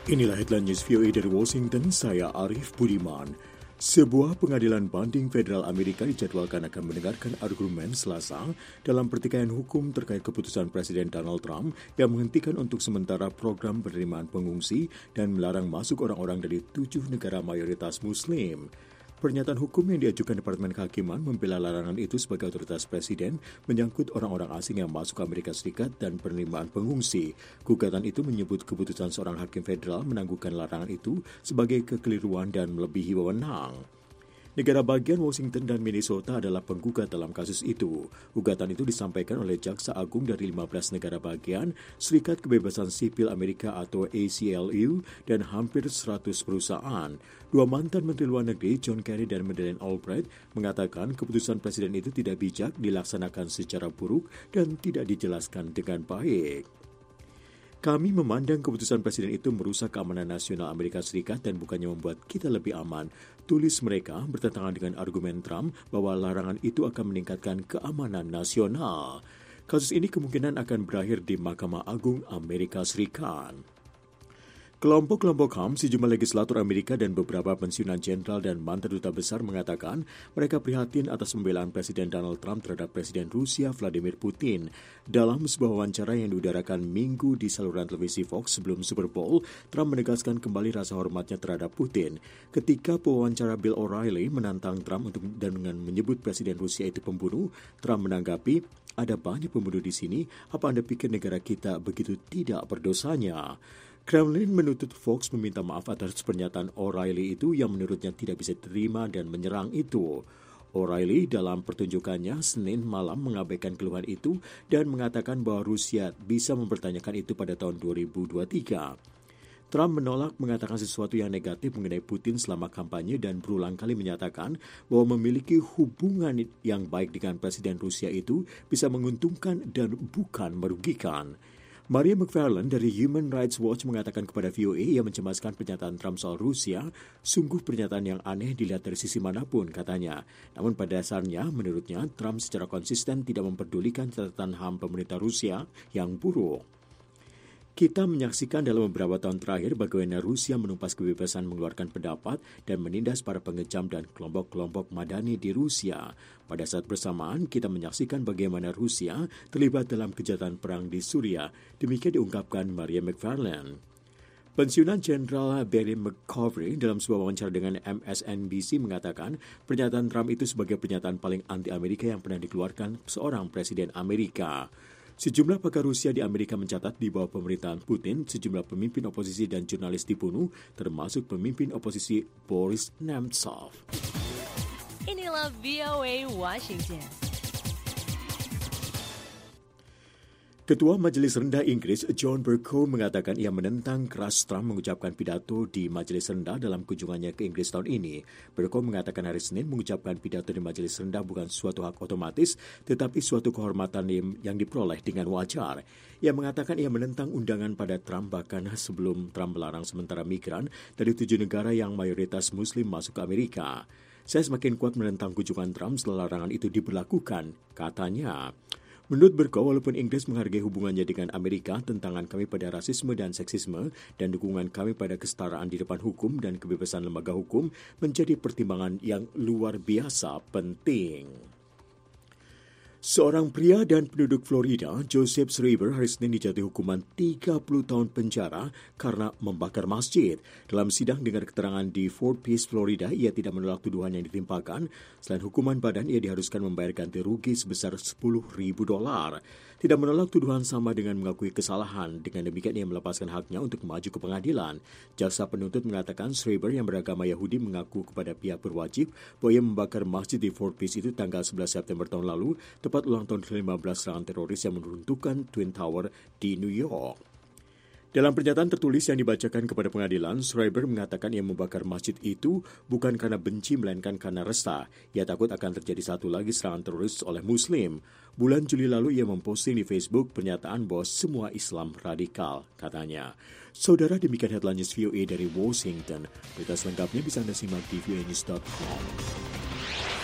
Inilah headline news VOA dari Washington, saya Arif Budiman. Sebuah pengadilan banding federal Amerika dijadwalkan akan mendengarkan argumen Selasa dalam pertikaian hukum terkait keputusan Presiden Donald Trump yang menghentikan untuk sementara program penerimaan pengungsi dan melarang masuk orang-orang dari 7 negara mayoritas Muslim. Pernyataan hukum yang diajukan Departemen Kehakiman membela larangan itu sebagai otoritas presiden menyangkut orang-orang asing yang masuk ke Amerika Serikat dan penerimaan pengungsi. Gugatan itu menyebut keputusan seorang hakim federal menangguhkan larangan itu sebagai kekeliruan dan melebihi wewenang. Negara bagian Washington dan Minnesota adalah penggugat dalam kasus itu. Gugatan itu disampaikan oleh Jaksa Agung dari 15 negara bagian, Serikat Kebebasan Sipil Amerika atau ACLU, dan hampir 100 perusahaan. Dua mantan Menteri Luar Negeri, John Kerry dan Madeleine Albright, mengatakan keputusan Presiden itu tidak bijak, dilaksanakan secara buruk, dan tidak dijelaskan dengan baik. Kami memandang keputusan Presiden itu merusak keamanan nasional Amerika Serikat dan bukannya membuat kita lebih aman. Tulis mereka bertentangan dengan argumen Trump bahwa larangan itu akan meningkatkan keamanan nasional. Kasus ini kemungkinan akan berakhir di Mahkamah Agung Amerika Serikat. Kelompok-kelompok HAM, sejumlah legislator Amerika dan beberapa pensiunan jenderal dan mantan duta besar mengatakan mereka prihatin atas pembelaan Presiden Donald Trump terhadap Presiden Rusia Vladimir Putin. Dalam sebuah wawancara yang diudarakan Minggu di saluran televisi Fox sebelum Super Bowl, Trump menegaskan kembali rasa hormatnya terhadap Putin. Ketika pewawancara Bill O'Reilly menantang Trump dengan menyebut Presiden Rusia itu pembunuh, Trump menanggapi, "Ada banyak pembunuh di sini, apa Anda pikir negara kita begitu tidak berdosanya?" Kremlin menuntut Fox meminta maaf atas pernyataan O'Reilly itu yang menurutnya tidak bisa diterima dan menyerang itu. O'Reilly dalam pertunjukannya Senin malam mengabaikan keluhan itu dan mengatakan bahwa Rusia bisa mempertanyakan itu pada tahun 2023. Trump menolak mengatakan sesuatu yang negatif mengenai Putin selama kampanye dan berulang kali menyatakan bahwa memiliki hubungan yang baik dengan Presiden Rusia itu bisa menguntungkan dan bukan merugikan. Maria McFarland dari Human Rights Watch mengatakan kepada VOA yang mencemaskan pernyataan Trump soal Rusia, sungguh pernyataan yang aneh dilihat dari sisi manapun, katanya. Namun pada dasarnya, menurutnya, Trump secara konsisten tidak memperdulikan catatan HAM pemerintah Rusia yang buruk. Kita menyaksikan dalam beberapa tahun terakhir bagaimana Rusia menumpas kebebasan mengeluarkan pendapat dan menindas para pengecam dan kelompok-kelompok madani di Rusia. Pada saat bersamaan, kita menyaksikan bagaimana Rusia terlibat dalam kejahatan perang di Suriah. Demikian diungkapkan Maria McFarland. Pensiunan Jenderal Barry McCovey dalam sebuah wawancara dengan MSNBC mengatakan pernyataan Trump itu sebagai pernyataan paling anti-Amerika yang pernah dikeluarkan seorang presiden Amerika. Sejumlah pakar Rusia di Amerika mencatat di bawah pemerintahan Putin, sejumlah pemimpin oposisi dan jurnalis dibunuh, termasuk pemimpin oposisi Boris Nemtsov. Inilah VOA Washington. Ketua Majelis Rendah Inggris, John Bercow, mengatakan ia menentang keras Trump mengucapkan pidato di Majelis Rendah dalam kunjungannya ke Inggris tahun ini. Bercow mengatakan hari Senin mengucapkan pidato di Majelis Rendah bukan suatu hak otomatis, tetapi suatu kehormatan yang diperoleh dengan wajar. Ia mengatakan ia menentang undangan pada Trump bahkan sebelum Trump melarang sementara migran dari 7 negara yang mayoritas Muslim masuk ke Amerika. Saya semakin kuat menentang kunjungan Trump setelah larangan itu diberlakukan, katanya. Menurut Bercow, walaupun Inggris menghargai hubungannya dengan Amerika, tentangan kami pada rasisme dan seksisme dan dukungan kami pada kesetaraan di depan hukum dan kebebasan lembaga hukum menjadi pertimbangan yang luar biasa penting. Seorang pria dan penduduk Florida, Joseph Schreiber, hari Senin dijatuhi hukuman 30 tahun penjara karena membakar masjid. Dalam sidang dengar keterangan di Fort Pierce, Florida, ia tidak menolak tuduhan yang ditimpakan. Selain hukuman badan, ia diharuskan membayar ganti rugi sebesar $10,000. Tidak menolak tuduhan sama dengan mengakui kesalahan. Dengan demikian, ia melepaskan haknya untuk maju ke pengadilan. Jaksa penuntut mengatakan Schreiber yang beragama Yahudi mengaku kepada pihak berwajib bahwa ia membakar masjid di Fort Pierce itu tanggal 11 September tahun lalu, tepat ulang tahun ke-15 serangan teroris yang meruntuhkan Twin Tower di New York. Dalam pernyataan tertulis yang dibacakan kepada pengadilan, Schreiber mengatakan ia membakar masjid itu bukan karena benci melainkan karena resah. Ia takut akan terjadi satu lagi serangan teroris oleh Muslim. Bulan Juli lalu ia memposting di Facebook pernyataan bahwa semua Islam radikal, katanya. Saudara, demikian headline news VOA dari Washington. Berita selengkapnya bisa Anda simak di voanews.com.